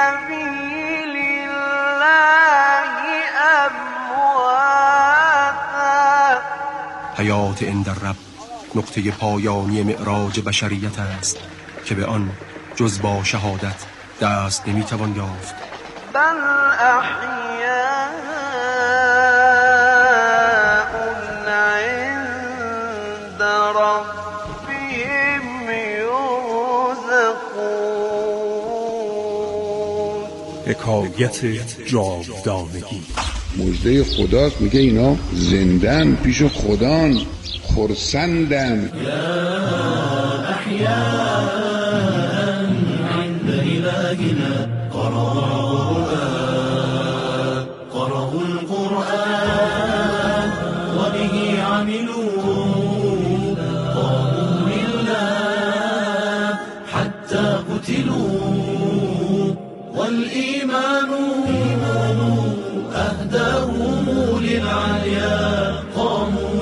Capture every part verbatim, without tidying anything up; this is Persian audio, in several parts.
سبیل الله امواتا. حیات عند الرب نقطه پایانی معراج بشریت است که به آن جز با شهادت دست نمیتوان یافت. بل احیاء عند ربهم یرزقون. حکایت جاودانگی. مژده خداست، میگه اینا زندن پیش خدان، خرسندن. عند إلهنا قرأوا القرآن قرأوا القرآن وبه عملوا قاموا لله حتى قتلوا والإيمان أهداهم للعليا قاموا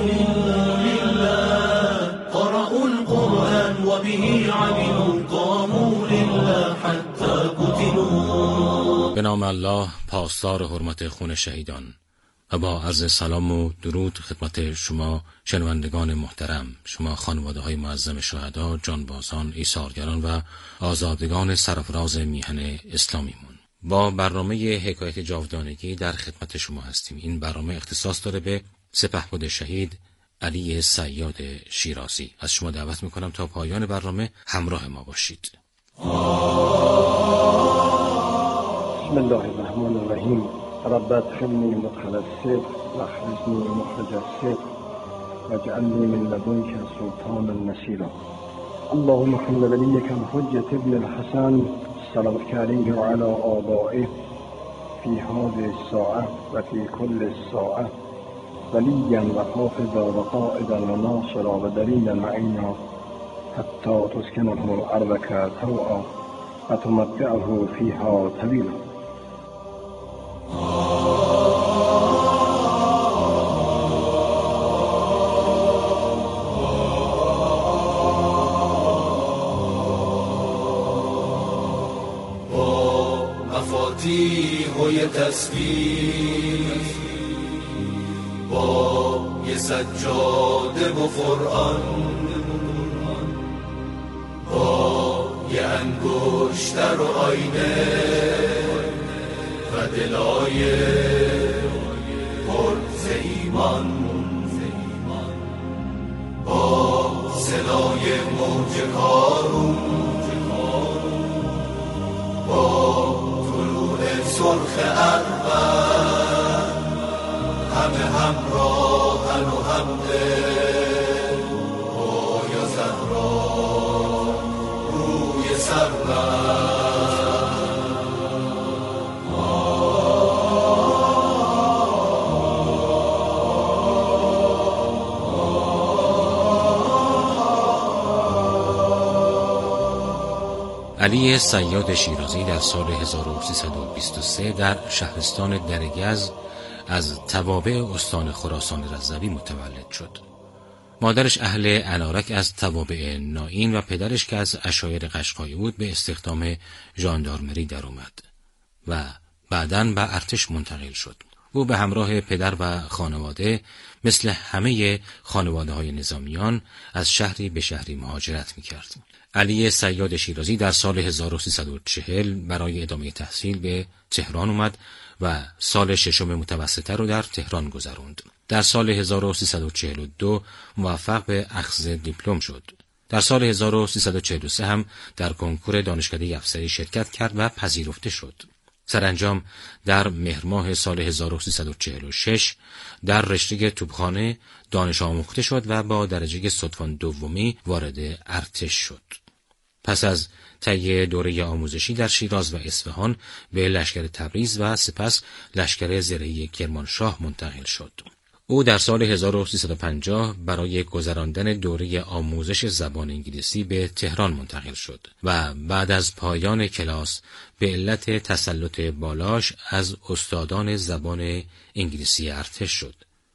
لله قرأوا القرآن وبه عملوا قاموا لله حتى قتلوا. به نام الله پاسدار حرمت خون شهیدان و با عرض سلام و درود خدمت شما شنوندگان محترم، شما خانواده های معظم شهدا، جانبازان، ایثارگران و آزادگان سرفراز میهن اسلامیمون. با برنامه حکایت جاودانگی در خدمت شما هستیم. این برنامه اختصاص داره به سپهبد شهید علی صیاد شیرازی. از شما دعوت میکنم تا پایان برنامه همراه ما باشید. بسم الله الرحمن الرحیم. رب ادخلنی مدخل الصدق واخرجنی مخرج الصدق واجعلنی من لدنک سلطانا نصیرا. اللهم صل لنبيك الحجة ابن الحسن السلام عليه وعلى آبائه في هذه الساعة وفي كل الساعة وليا وحافظا وقائدا وناصرا ودليلا معينا حتى تسكنه أرضك طوعا وتمتعه فيها طويلا. مفاتیح یه تسبیح با یه سجاده و قرآن با یه انگشتر و آینه و دلای پر ز ایمان با صدای موج کارون با سرخ اربن همه همراهن و همدل با یا زهرا روی سربن. علی صیاد شیرازی در سال هزار و سیصد و بیست و سه در شهرستان درگز از توابع استان خراسان رضوی متولد شد. مادرش اهل انارک از توابع نائین و پدرش که از عشایر قشقایی بود به استخدام ژاندارمری در اومد و بعداً به ارتش منتقل شد. او به همراه پدر و خانواده مثل همه خانواده های نظامیان از شهری به شهری مهاجرت میکرد. علی صیاد شیرازی در سال هزار و سیصد و چهل برای ادامه تحصیل به تهران اومد و سال ششم متوسطه رو در تهران گذروند. در سال هزار و سیصد و چهل و دو موفق به اخذ دیپلم شد. در سال هزار و سیصد و چهل و سه هم در کنکور دانشکده افسری شرکت کرد و پذیرفته شد. سرانجام در مهر ماه سال هزار و سیصد و چهل و شش در رشته توپخانه دانش آموخته شد و با درجه صدفان دومی وارد ارتش شد. پس از طی دوره آموزشی در شیراز و اصفهان به لشکر تبریز و سپس لشکر زرهی کرمانشاه منتقل شد. او در سال هزار و سیصد و پنجاه برای گذراندن دوره آموزش زبان انگلیسی به تهران منتقل شد و بعد از پایان کلاس به علت تسلط بالاش از استادان زبان انگلیسی ارتش شد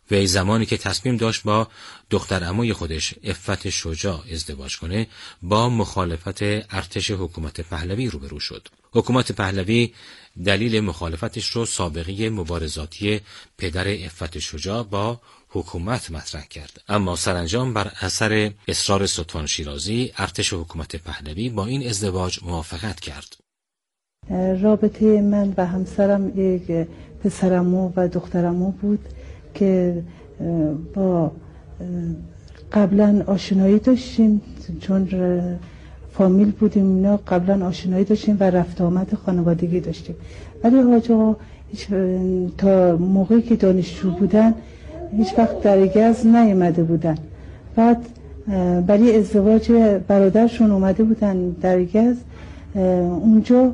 وی زمانی که تصمیم داشت با دختر عموی خودش عفت شجاع ازدواج کنه، با مخالفت ارتش حکومت پهلوی روبرو شد. حکومت پهلوی دلیل مخالفتش رو سابقه مبارزاتی پدر عفت شجاع با حکومت مطرح کرد، اما سرانجام بر اثر اصرار ستوان شیرازی ارتش حکومت پهلوی با این ازدواج موافقت کرد. رابطه من و همسرم یک پسرعمو و دخترعمو بود که با قبلا آشنایی داشتیم، چون فامیل بودیم اینا، قبلا آشنایی داشتیم و رفت آمد خانوادگی داشتیم. ولی حاج آقا تا موقعی که دانشجو بودن هیچ وقت در گز نیامده بودن. بعد برای ازدواج برادرشون اومده بودن در گز، اونجا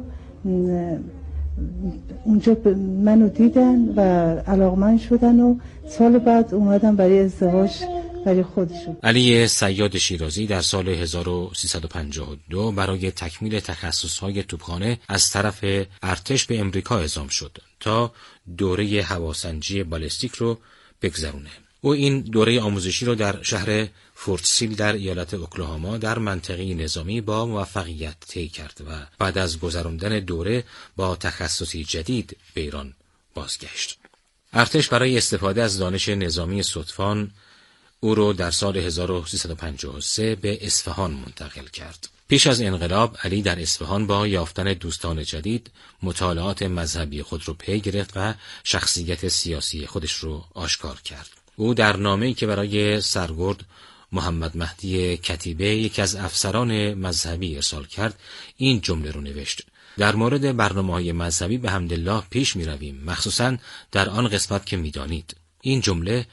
اونجا منو دیدن و علاقمند شدن و سال بعد اومدن برای ازدواج برای خودشون. علی صیاد شیرازی در سال هزار و سیصد و پنجاه و دو برای تکمیل تخصصهای توپخانه از طرف ارتش به امریکا اعزام شد تا دوره هواسنجی بالستیک رو بگذرونه. او این دوره آموزشی رو در شهر فورت سیل در ایالت اوکلاهاما در منطقه نظامی با موفقیت طی کرد و بعد از گذراندن دوره با تخصصی جدید به ایران بازگشت. ارتش برای استفاده از دانش نظامی ستوان او رو در سال هزار و سیصد و پنجاه و سه به اصفهان منتقل کرد. پیش از انقلاب علی در اصفهان با یافتن دوستان جدید مطالعات مذهبی خود رو پی گرفت و شخصیت سیاسی خودش رو آشکار کرد. او در نامه‌ای که برای سرگرد محمد مهدی کتیبه یکی از افسران مذهبی ارسال کرد این جمله رو نوشت: در مورد برنامه‌های مذهبی به حمدالله پیش می رویم، مخصوصاً در آن قسمت که می دانید. این جمله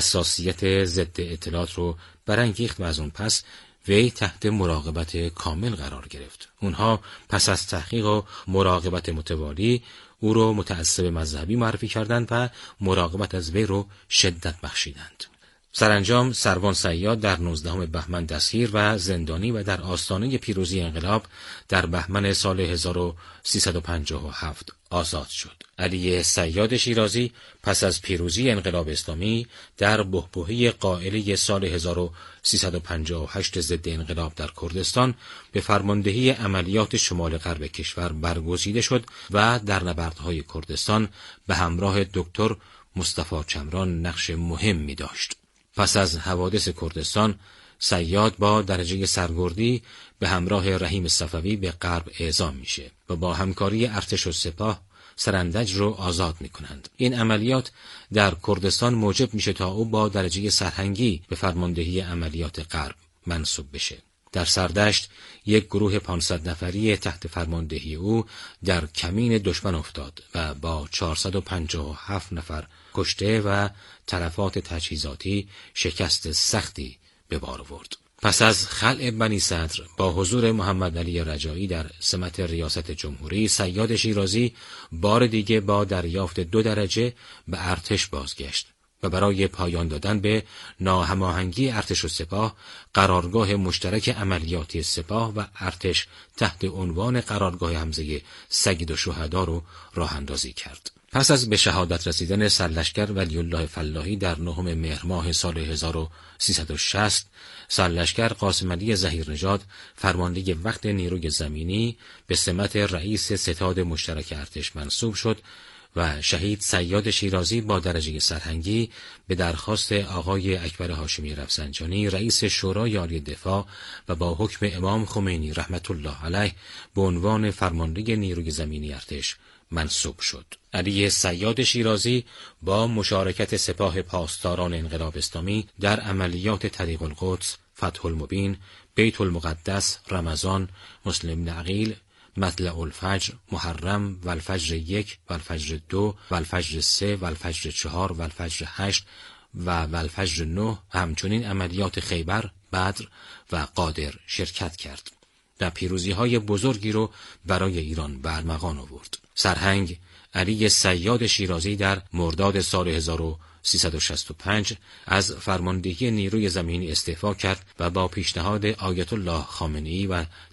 حساسیت ضد اطلاعات رو برانگیخت و از اون پس وی تحت مراقبت کامل قرار گرفت. اونها پس از تحقیق و مراقبت متوالی او رو متعصب مذهبی معرفی کردند و مراقبت از وی رو شدت بخشیدند. سرانجام سروان صیاد در نوزدهم بهمن دستگیر و زندانی و در آستانه پیروزی انقلاب در بهمن سال هزار و سیصد و پنجاه و هفت آزاد شد. علی صیاد شیرازی پس از پیروزی انقلاب اسلامی در بحبوحه قائله سال هزار و سیصد و پنجاه و هشت ضد انقلاب در کردستان به فرماندهی عملیات شمال غرب کشور برگزیده شد و در نبردهای کردستان به همراه دکتر مصطفی چمران نقش مهمی داشت. پس از حوادث کردستان، صیاد با درجه سرگردی به همراه رحیم صفوی به غرب اعزام میشه و با همکاری ارتش و سپاه سرندج رو آزاد میکنند. این عملیات در کردستان موجب میشه تا او با درجه سرهنگی به فرماندهی عملیات غرب منصوب بشه. در سردشت یک گروه پانصد نفری تحت فرماندهی او در کمین دشمن افتاد و با چهارصد و پنجاه و هفت نفر کشته و تلفات تجهیزاتی شکست سختی به بار آورد. پس از خلع بنی صدر با حضور محمد علی رجایی در سمت ریاست جمهوری، صیاد شیرازی بار دیگه با دریافت دو درجه به ارتش بازگشت و برای پایان دادن به ناهماهنگی ارتش و سپاه، قرارگاه مشترک عملیاتی سپاه و ارتش تحت عنوان قرارگاه حمزه سید الشهدا رو راه اندازی کرد. پس از به شهادت رسیدن سرلشکر ولی الله فلاحی در نهم مهر ماه سال هزار و سیصد و شصت، سرلشکر قاسم علی ظهیرنژاد فرمانده وقت نیروی زمینی به سمت رئیس ستاد مشترک ارتش منصوب شد و شهید صیاد شیرازی با درجه سرهنگی به درخواست آقای اکبر هاشمی رفسنجانی رئیس شورای عالی دفاع و با حکم امام خمینی رحمت الله علیه به عنوان فرمانده نیروی زمینی ارتش منصوب شد. علی صیاد شیرازی با مشارکت سپاه پاسداران انقلاب اسلامی در عملیات طریق القدس، فتح المبین، بیت المقدس، رمضان، مسلم عقیل، مطلع الفجر، محرم و الفجر یک و الفجر دو و الفجر سه و الفجر چهار و الفجر هشت و الفجر نه، همچنین عملیات خیبر، بدر و قادر شرکت کرد و پیروزی‌های بزرگی رو برای ایران به ارمغان آورد. سرهنگ علی صیاد شیرازی در مرداد سال هزار و سیصد و شصت و پنج از فرماندهی نیروی زمینی استعفا کرد و با پیشنهاد آیت الله خامنه‌ای و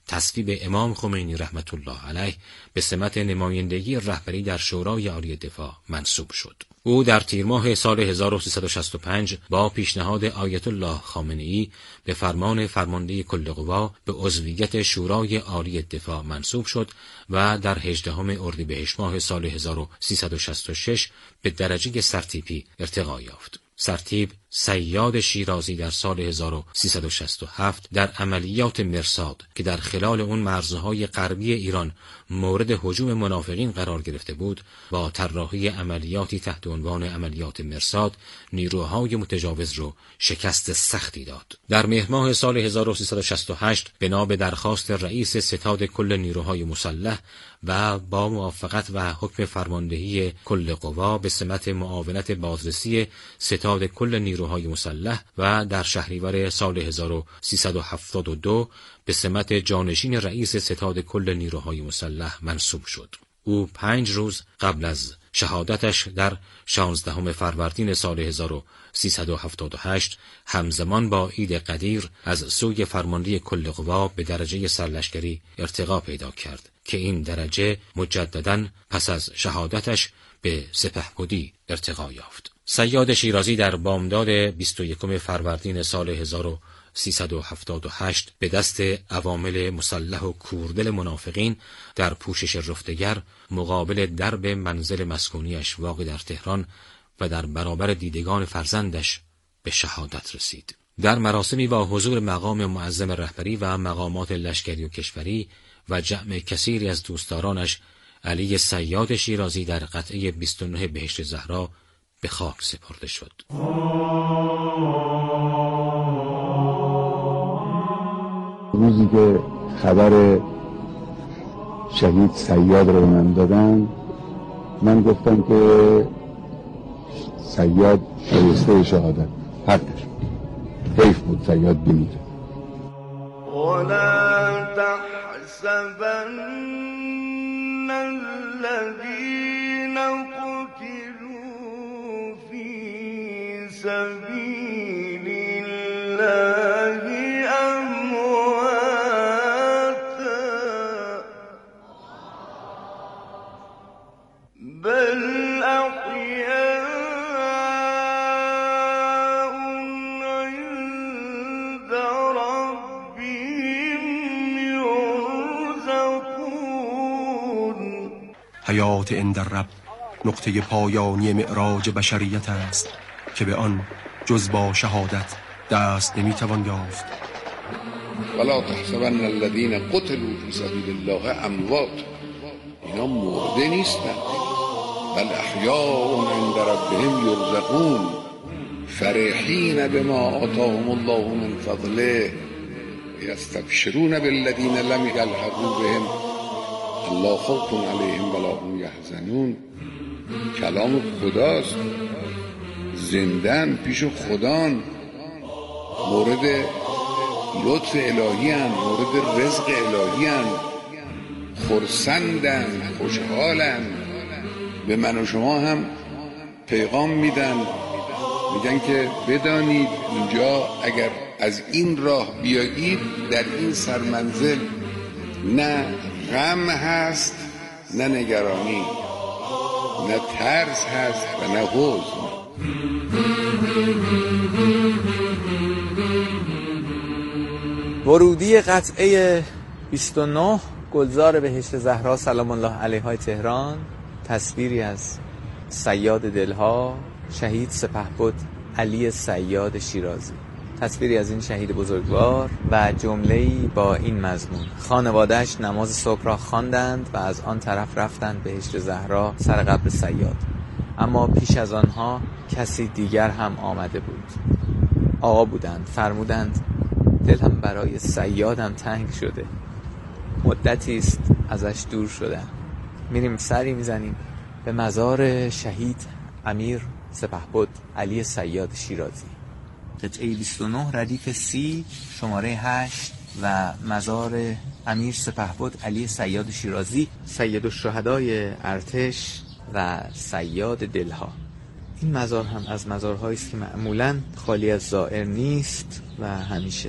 تصویب امام خمینی رحمت الله علیه به سمت نمایندگی رهبری در شورای عالی دفاع منصوب شد. او در تیر ماه سال هزار و سیصد و شصت و پنج با پیشنهاد آیت الله خامنه‌ای به فرمان فرمانده کل قوا به عضویت شورای عالی دفاع منصوب شد و در هجدهم اردیبهشت ماه سال هزار و سیصد و شصت و شش به درجه سرتیپی ارتقا یافت. سرتیپ صیاد شیرازی در سال هزار و سیصد و شصت و هفت در عملیات مرصاد که در خلال اون مرزهای غربی ایران مورد هجوم منافقین قرار گرفته بود، با طراحی عملیاتی تحت عنوان عملیات مرصاد نیروهای متجاوز رو شکست سختی داد. در مهر ماه سال هزار و سیصد و شصت و هشت بنا به درخواست رئیس ستاد کل نیروهای مسلح و با موافقت و حکم فرماندهی کل قوا به سمت معاونت بازرسی ستاد کل نیروهای مسلح و در شهریور سال هزار و سیصد و هفتاد و دو به سمت جانشین رئیس ستاد کل نیروهای مسلح منصوب شد. او پنج روز قبل از شهادتش در شانزدهم فروردین سال هزار و سیصد و هفتاد و هشت همزمان با عید قدیر از سوی فرمانده کل قوا به درجه سرلشکری ارتقا پیدا کرد که این درجه مجدداً پس از شهادتش به سپهبدی ارتقا یافت. صیاد شیرازی در بامداد بیست و یکم فروردین سال هزار و سیصد و هفتاد و هشت به دست عوامل مسلح و کوردل منافقین در پوشش رفتگر مقابل درب منزل مسکونیش واقع در تهران و در برابر دیدگان فرزندش به شهادت رسید. در مراسمی با حضور مقام معظم رهبری و مقامات لشکری و کشوری و جمع کثیری از دوستدارانش، علی صیاد شیرازی در قطعه بیست و نه بهشت زهرا به خاک سپرده شد. روزی که خبر شهید صیاد رو من دادن، من گفتم که صیاد شایسته شهادت، حقش حیف بود صیاد بمیره. ولا تحسبن الذين قتلوا في سبيل الله أمواتا بل أحياء عند ربهم يرزقون. حیات عند الرب نقطه پایانی معراج بشریت است که به آن جز با شهادت دست نمیتوان یافت. ولا تحسبن الذين قتلوا في سبيل الله اموات، اینا مرده نیستند، بل احیاء عند ربهم یرزقون فرحین بما آتاهم الله من فضله یستبشرون بالذین لم یلحقوا بهم الله خوف علیهم ولا هم یحزنون. کلام خداست، زندن پیش خدان، مورد لطف الهی هن، مورد رزق الهی هن، خرسندن، خوشحالن، به من و شما هم پیغام میدن، میگن که بدانید اینجا اگر از این راه بیایید در این سرمنزل نه غم هست نه نگرانی، نه ترس هست و نه حزن. ورودی قطعه بیست و نه گلزار بهشت زهرا سلام الله علیها تهران، تصویری از صیاد دلها شهید سپهبد علی صیاد شیرازی. تصویری از این شهید بزرگوار و جمله‌ای با این مضمون: خانواده‌اش نماز صبح را خواندند و از آن طرف رفتند بهشت زهرا سر قبر صیاد، اما پیش از آنها کسی دیگر هم آمده بود. آقا بودند، فرمودند دلم برای صیادم تنگ شده، مدتی است ازش دور شدم. میریم سری میزنیم به مزار شهید امیر سپهبد علی صیاد شیرازی. قطعه بیست و نه ردیف سی شماره هشت و مزار امیر سپهبد علی صیاد شیرازی، سید الشهدای ارتش و صیاد دلها. این مزار هم از مزارهایی است که معمولاً خالی از زائر نیست و همیشه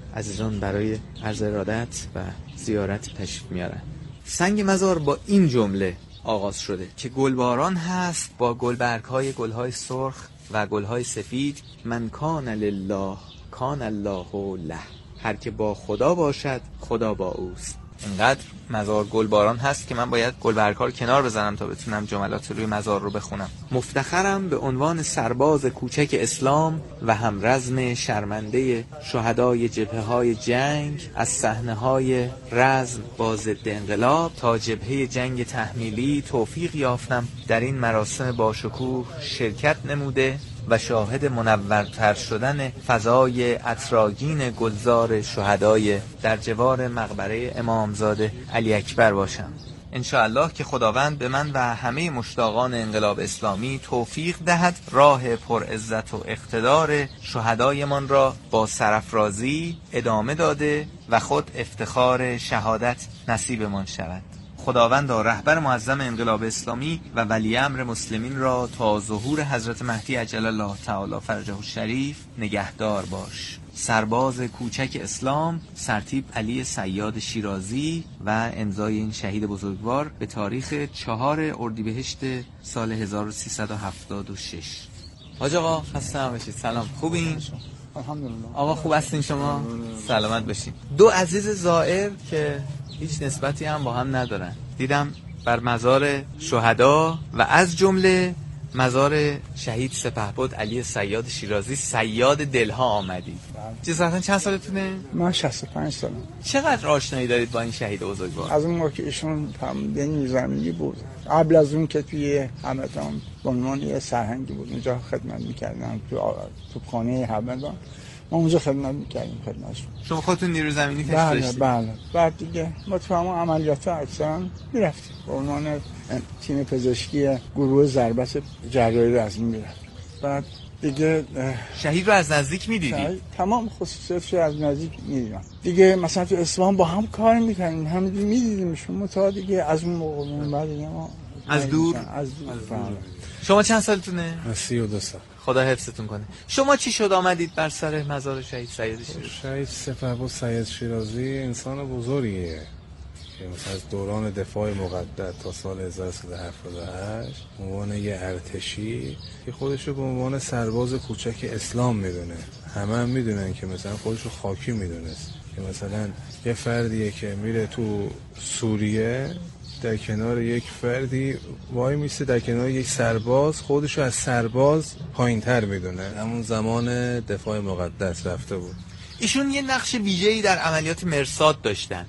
عزیزان برای عرض ارادت و زیارت تشریف میارن. سنگ مزار با این جمله آغاز شده که گلباران هست با گلبرگ‌های گل‌های سرخ و گل‌های سفید. من کان لله کان الله له. هر که با خدا باشد خدا با اوست. اینقدر مزار گلباران هست که من باید گلبرگ‌ها رو کنار بزنم تا بتونم جملات روی مزار رو بخونم. مفتخرم به عنوان سرباز کوچک اسلام و هم رزم شرمنده شهدای جبهه‌های جنگ از صحنه‌های رزم با ضد انقلاب تا جبهه جنگ تحمیلی توفیق یافتم در این مراسم باشکوه شرکت نموده و شاهد منورتر شدن فضای عطرآگین گلزار شهدای در جوار مقبره امامزاده علی اکبر باشم. انشاءالله که خداوند به من و همه مشتاقان انقلاب اسلامی توفیق دهد راه پر عزت و اقتدار شهدایمان را با سرافرازی ادامه داده و خود افتخار شهادت نصیبمان شود. خداوند رهبر معظم انقلاب اسلامی و ولی امر مسلمین را تا ظهور حضرت مهدی عجل الله تعالی فرجه الشریف نگهدار باش. سرباز کوچک اسلام، سرتیپ علی صیاد شیرازی و امضای این شهید بزرگوار به تاریخ چهار اردیبهشت سال هزار و سیصد و هفتاد و شش. حاج آقا خسته نباشید. سلام، خوبین؟ الحمدلله. آقا خوب هستین شما؟ سلامت باشین. دو عزیز زائر که هیچ نسبتی هم با هم ندارن دیدم بر مزار شهدا و از جمله مزار شهید سپهبد علی صیاد شیرازی صیاد دلها آمدید. جزاً چند سالتونه؟ من شصت و پنج سالم. چقدر آشنایی دارید با این شهید بزرگوار؟ از اون موقع که ایشون فرمانده نیروزمینی بود، قبل از اون که توی همدان به عنوان یه سرهنگی بود اونجا خدمت می‌کردن تو توپخانه همدان. ما اونجا خدمت می‌کردیم خدمتشون. شما خودتون نیرو زمینی تشریف بله داشتید؟ بله. بعد دیگه ما تو همون عملیات‌ها اکثرا می‌رفتیم. به عنوان تیم پزشکی گروه ضربت جراحی رزمی می‌رفتیم. بعد دیگه شهید رو از نزدیک می‌دیدید؟ تمام خصوصیاتش رو از نزدیک می‌دیدم. دیگه مثلا تو اصفهان با هم کار می‌کردیم، همینجوری می‌دیدیمشون. متا دیگه از اون موقع بعد دیگه ما از دور از دور. شما چند سالتونه؟ سی و دو سال. خدا حفظتون کنه. شما چی شد آمدید بر سر مزار شهید صیاد شیرازی؟ شهید سپهبد صیاد شیرازی انسان بزرگیه که مثلا از دوران دفاع مقدس تا سال هزار و سیصد و هفتاد و هشت عنوان یه ارتشی که خودشو به عنوان سرباز کوچک اسلام میدونه. همه هم میدونن که مثلا خودشو خاکی میدونست که مثلا یه فردیه که میره تو سوریه در کنار یک فردی وای میسته، در کنار یک سرباز خودشو از سرباز پایین تر میدونه. همون زمان دفاع مقدس رفته بود. ایشون یه نقش ویژه‌ای در عملیات مرصاد داشتن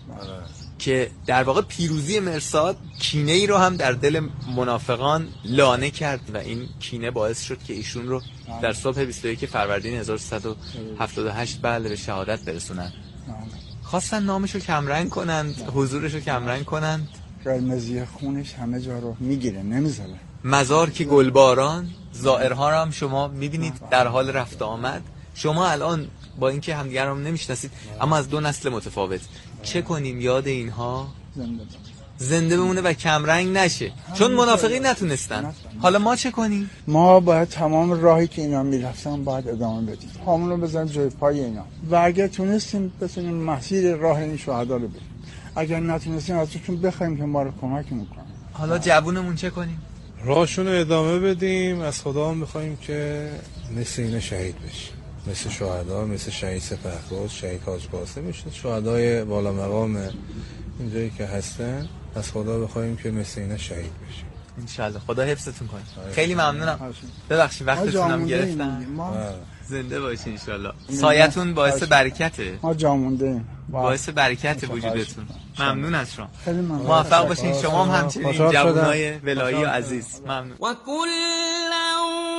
که در واقع پیروزی مرصاد کینه ای رو هم در دل منافقان لانه کرد و این کینه باعث شد که ایشون رو در صبح بیست و یک فروردین هزار و سیصد و هفتاد و هشت بله به شهادت برسونن. خواستن نامشو کمرنگ کنند، حضورشو کمرنگ کنند. قرمزی خونش همه جا رو میگیره، نمیذاره. مزار که گلباران، زائرها رو هم شما میبینید در حال رفت آمد. شما الان با اینکه همدیگر رو نمیشناسید اما از دو نسل متفاوت، چه کنیم یاد اینها زنده زنده بمونه و کمرنگ نشه؟ چون منافقین نتونستن. حالا ما چه کنیم؟ ما باید تمام راهی که اینا میرفتن باید ادامه بدیم، پامون رو بزنیم جای پای اینا و اگر تونستیم بتونیم مسیر راه این شهدا رو بریم. اگر نتونستیم ازشون بخوایم که ما رو کمک میکنن. حالا جوونمون چه کنیم؟ راهشون رو ادامه بدیم. از خدا هم بخوایم که مثل اینا شهید بشیم، مثل شهدا، مثل شهید سپهبد، شهید حاج قاسم، مثل شهدای بالا مقام اینجایی که هستن. از خدا بخوایم که مثل اینا شهید بشیم ان شاء الله. خدا حفظتون کنه. خیلی ممنونم. ببخشید وقتتونم گرفتم. زنده باشین ان شاء الله. سایتون باعث برکته. ما جا مونده ایم. باعث برکت وجودتون. ممنون از شما. خیلی ممنون. موفق باشین. شما هم همچنین جوانای ولایی و عزیز. ممنون. و کلا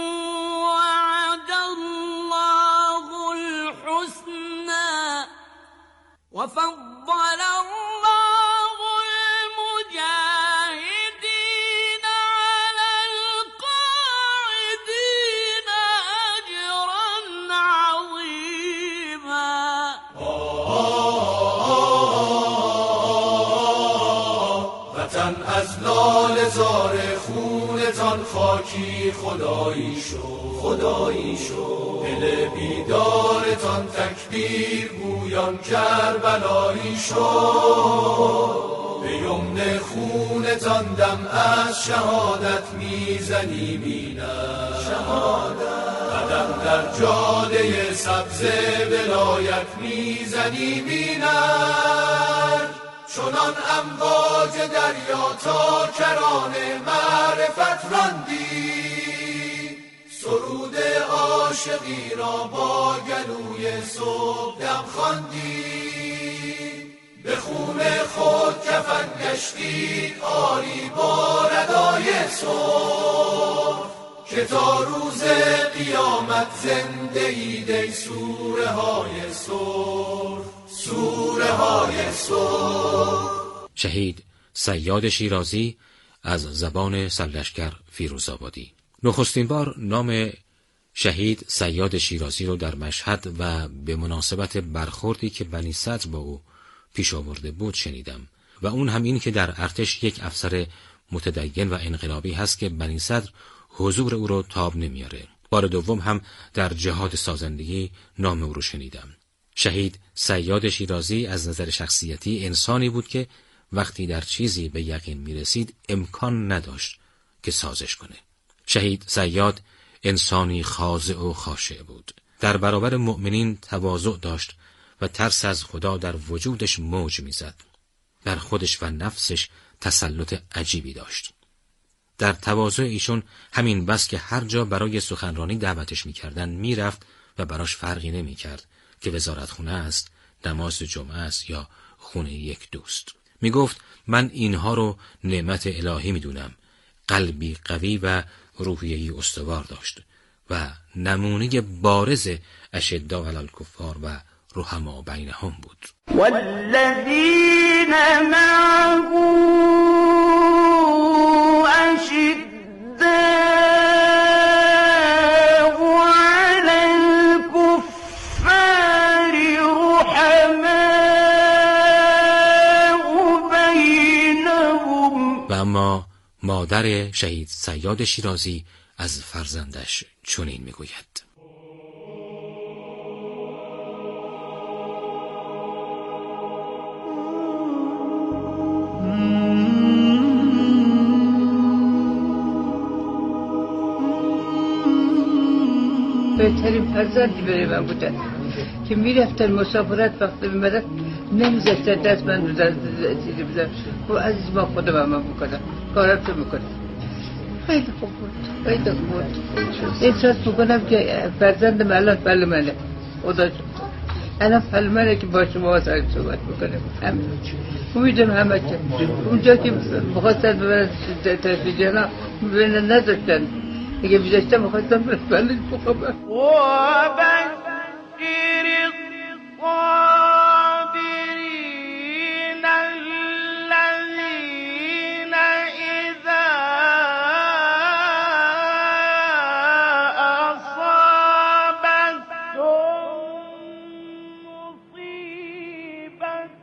وعد الله الحسنى وفضل الله المجاهدين على القاعدين أجرا عظيما. وطن از لاله زار خونتان خاکی خدایی شد، خدایی شد. دل بیدارتان تکبیر گویان کربلایی شد. به یمن خونتان دم از شهادت میزنیم اینک، شهادت. قدم در جاده سبز ولایت میزنیم اینک. چنان امواج دریا تا کران معرفت راندی، سرود عاشقی را با گلوی صبح دم خواندی. به خون خود کفن گشتی آری با ردای صبح، که تا روز قیامت زنده اید ای سوره های صبح، سوره های صبح. شهید صیاد شیرازی از زبان سرلشکر فیروزآبادی. نخستین بار نام شهید صیاد شیرازی رو در مشهد و به مناسبت برخوردی که بنی صدر با او پیش آورده بود شنیدم و اون هم این که در ارتش یک افسر متدین و انقلابی هست که بنی صدر حضور او رو تاب نمیاره. بار دوم هم در جهاد سازندگی نام او رو شنیدم. شهید صیاد شیرازی از نظر شخصیتی انسانی بود که وقتی در چیزی به یقین میرسید امکان نداشت که سازش کنه. شهید صیاد انسانی خاضع و خاشع بود. در برابر مؤمنین تواضع داشت و ترس از خدا در وجودش موج میزد. در خودش و نفسش تسلط عجیبی داشت. در تواضع ایشون همین بس که هر جا برای سخنرانی دعوتش میکردن میرفت و براش فرقی نمیکرد که وزارتخونه است، نماز جمعه است یا خونه یک دوست. میگفت من اینها رو نعمت الهی میدونم. قلبی قوی و روحیه‌ای استوار داشت و نمونه بارز اشداء علی الکفار و رحما بینهم بود. والذین معه اشداء علی الکفار رحماء بینهم. و اما مادر شهید صیاد شیرازی از فرزندش چنین میگوید: بهترین فرزندی برای من بودن که میرفتن مسافرت وقتی میمدن نمیذاشتن دست من رو در چیزی بزن. خب عزیز ما خودم هم میکنم کارم تو میکنم. خیلی خوب بود، خیلی خوب بود. احساس میکنم که فرزندم الان پل منه. خدا شد الان پل منه که با شما سر صحبت میکنم. همین امیدم همه که اونجا که بخواستن ببرن تشریف جنا ببینن نذاشتن. اگه بیداشتم میخواستم بلد بخوابم. و بشر الصابرین الذین اذا اصابتهم مصیبت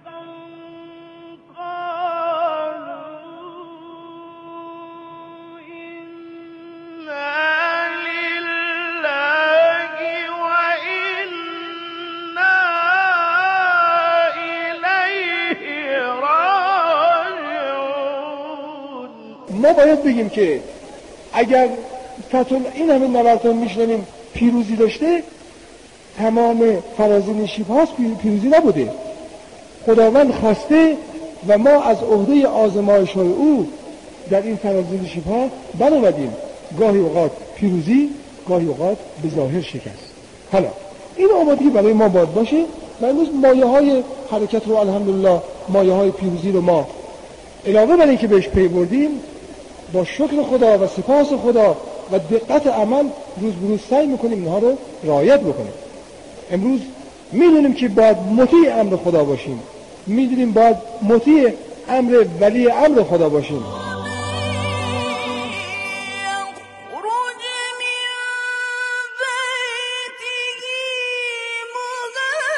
ما باید بگیم که اگر فتح این همه نبردها میشنویم پیروزی داشته، تمام فرازین شیب هاست پیروزی نبوده. خداوند خواسته و ما از عهده آزمایش های او در این فرازین شیب ها بر اومدیم. گاهی اوقات پیروزی، گاهی اوقات به ظاهر شکست. حالا این آمادگی برای ما باید باشه و امروز مایه های حرکت رو الحمدلله، مایه های پیروزی رو ما علاوه بر اینکه بهش پی بردیم، با شکر خدا و سپاس خدا و دقت عمل روز به روز سعی میکنیم اینها رو رعایت بکنیم. امروز میدونیم که باید مطیع امر خدا باشیم، میدونیم باید مطیع امر ولی امر خدا باشیم.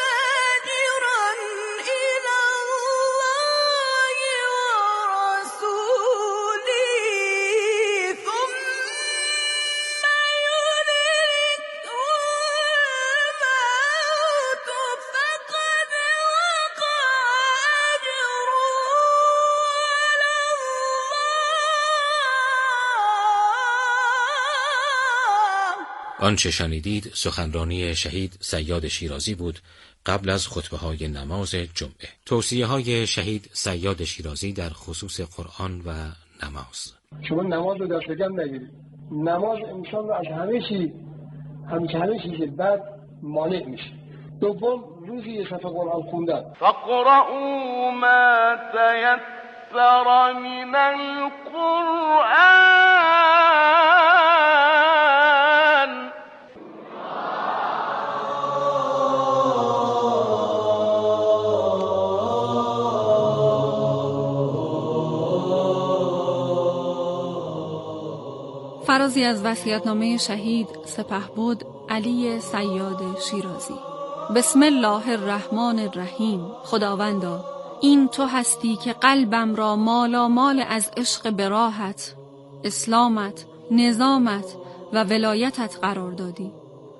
مهاجرا إلى الله ورسوله آنچه شنیدید سخنرانی شهید صیاد شیرازی بود قبل از خطبه‌های نماز جمعه. توصیه‌های شهید صیاد شیرازی در خصوص قرآن و نماز. شما نماز رو دست کم نگیرید. نماز انسان رو از همه چیز همه همه چیز بعد مانع میشه. دوم، روزی یه صفحه قرآن خوندن. فقرؤوا ما تیسر من القرآن. فرازی از وصیت‌نامه شهید سپهبد علی صیاد شیرازی. بسم الله الرحمن الرحیم. خداوندا، این تو هستی که قلبم را مالا مال از عشق به راحت، اسلامت، نظامت و ولایتت قرار دادی.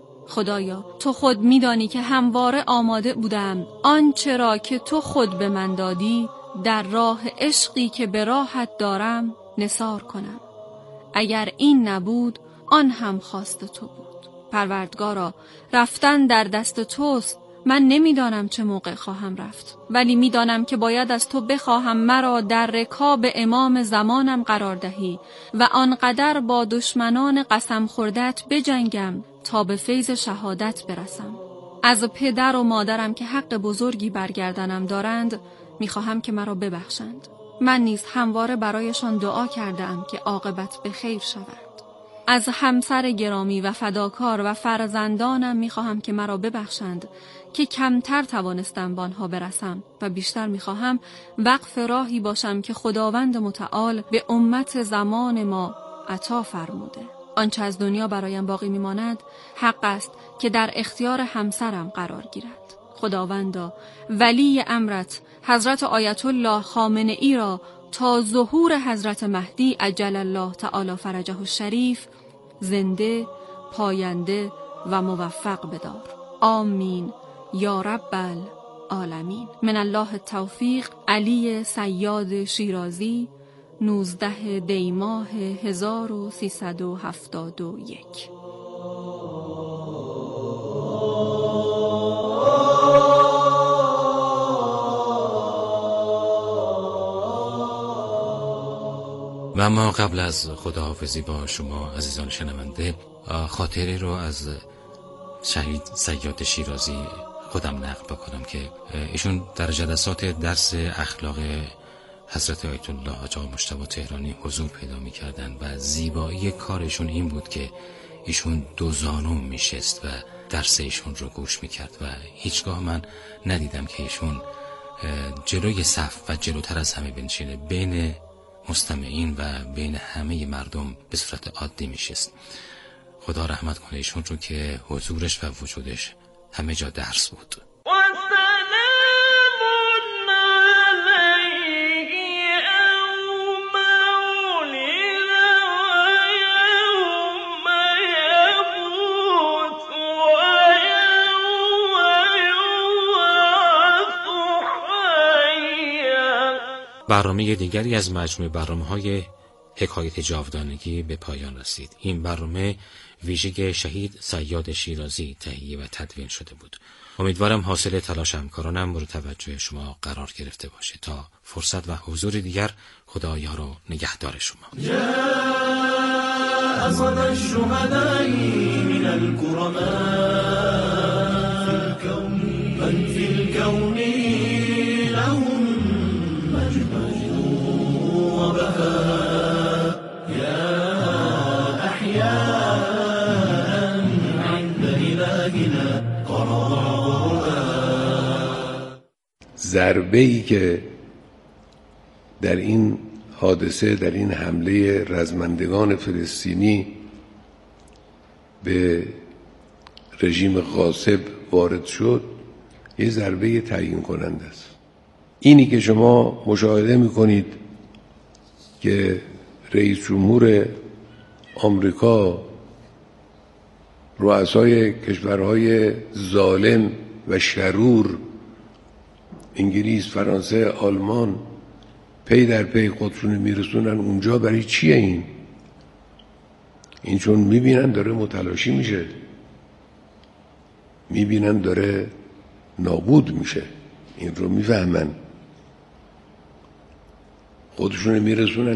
خدایا، تو خود میدانی که همواره آماده بودم آنچه را که تو خود به من دادی در راه عشقی که به راحت دارم نثار کنم. اگر این نبود آن هم خواست تو بود. پروردگارا، رفتن در دست توست. من نمیدانم چه موقع خواهم رفت، ولی میدانم که باید از تو بخواهم مرا در رکاب امام زمانم قرار دهی و آنقدر با دشمنان قسم خوردت بجنگم تا به فیض شهادت برسم. از پدر و مادرم که حق بزرگی برگردنم دارند میخواهم که مرا ببخشند. من نیز همواره برایشان دعا کردم که عاقبت به خیر شود. از همسر گرامی و فداکار و فرزندانم میخواهم که مرا ببخشند که کمتر توانستم به آنها برسم و بیشتر میخواهم وقف راهی باشم که خداوند متعال به امت زمان ما عطا فرموده. آنچه از دنیا برایم باقی میماند حق است که در اختیار همسرم قرار گیرد. خداوندا، ولی امرت حضرت آیت الله خامنه ای را تا ظهور حضرت مهدی عجل الله تعالی فرجه الشریف زنده، پاینده و موفق بدار. آمین یا رب العالمین. من الله التوفیق. علی صیاد شیرازی، نوزده دی ماه هزار و سیصد و هفتاد و یک. و اما قبل از خداحافظی با شما عزیزان شنونده، خاطری رو از شهید صیاد شیرازی خودم نقل بکنم که ایشون در جلسات درس اخلاق حضرت آیت الله حاج آقا مجتبی تهرانی حضور پیدا می‌کردند و زیبایی کارشون این بود که ایشون دو زانو میشست و درس ایشون رو گوش میکرد و هیچگاه من ندیدم که ایشون جلوی صف و جلوتر از همه بنشینه، بین مستمعین و بین همه مردم به صورت عادی میشست. خدا رحمت کنه ایشون رو که حضورش و وجودش همه جا درس بود. برنامه دیگری از مجموعه برنامه‌های حکایت جاودانگی به پایان رسید. این برنامه ویژه شهید صیاد شیرازی تهیه و تدوین شده بود. امیدوارم حاصل تلاش همکارانم مورد توجه شما قرار گرفته باشه. تا فرصت و حضور دیگر، خدا یار و نگهدار شما. جاء صدى الشهداء من الكرماء في الكون من في الكون لهم مجد وبهاء يا أحياء عند إلهنا قرار ضربه‌ای که در این حادثه، در این حمله رزمندگان فلسطینی به رژیم غاصب وارد شد، یه ضربه تعیین کننده است. اینی که شما مشاهده میکنید که رئیس جمهور آمریکا، رؤسای کشورهای ظالم و شرور، انگلیس، فرانسه، آلمان، پی در پی خودشون میرسونن اونجا، برای چیه این؟ این چون میبینن داره متلاشی میشه، میبینن داره نابود میشه، این رو میفهمن، خودشون میرسونن